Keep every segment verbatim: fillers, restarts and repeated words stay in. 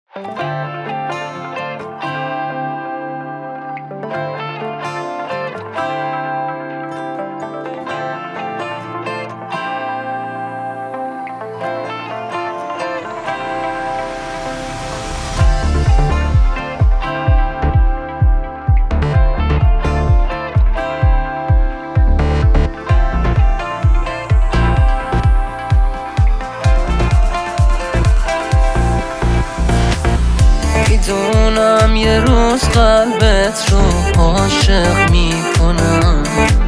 میدونم یه روز قلبت رو عاشق میکنم،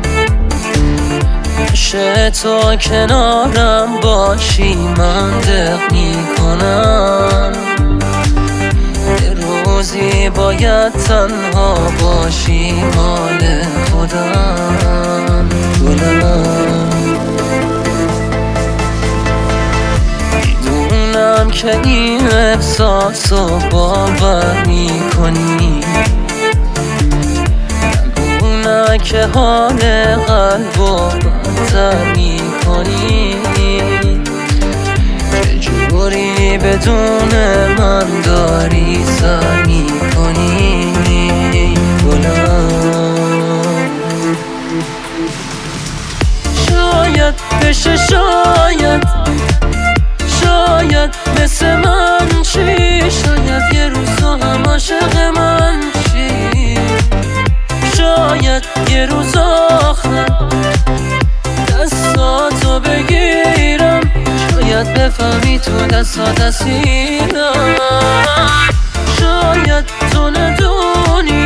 میشه تو کنارم باشی من دق میکنم. یه روزی باید تنها باشی مال خودم گلم. میدونم که این احساس رو باور میکنی، نگونه که حال قلب رو بدتر میکنی. چجوری بدون من داری سر میکنی گلم. شاید بشه شاید شاید مثل من چی، شاید یه روز تو هم عاشق من چی. شاید یه روز آخر دستاتو بگیرم، شاید بفهمی تو دستات اسیرم. شاید تو ندونی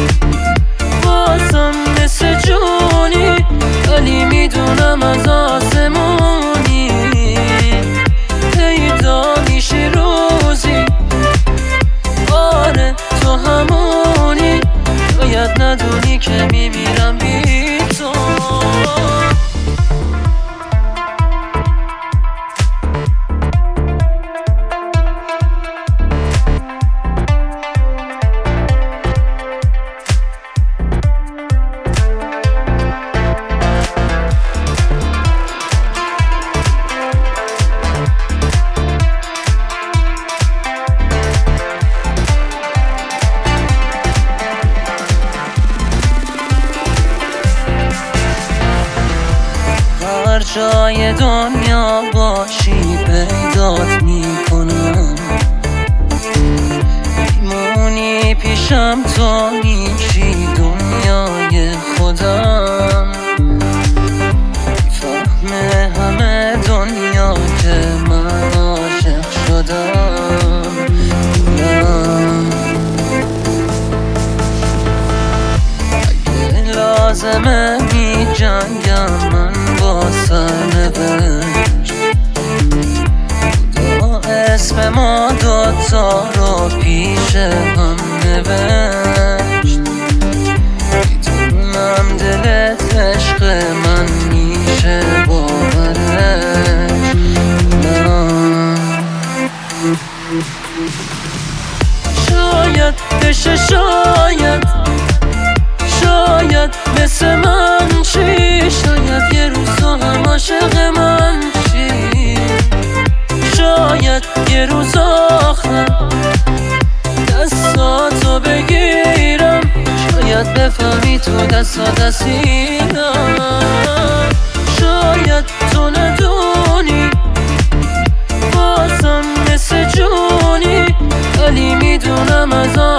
بازم مثل جونی، ولی میدونم از آسمونی پیدا میشی روزی. آره تو همونی، شاید ندونی که میمیرم بی تو. هر جای دنیا باشی پیدات میکنم، میمونی پیشم تو میشی دنیای خودم. میفهمه همه دنیا که من عاشق شدم گلم. اگه لازمه می جنگم من با سرنوشت، خدا اسم ما دوتا رو پیش هم نوشت. میدونم دلت عشق من میشه باورش نه. شاید بشه شاید شاید مثل من چی، شاید یه روز تو هم عاشق من چی. شاید یه روز آخر دستاتو بگیرم، شاید بفهمی تو دستات اسیرم. شاید تو ندونی بازم مثل جونی، ولی میدونم از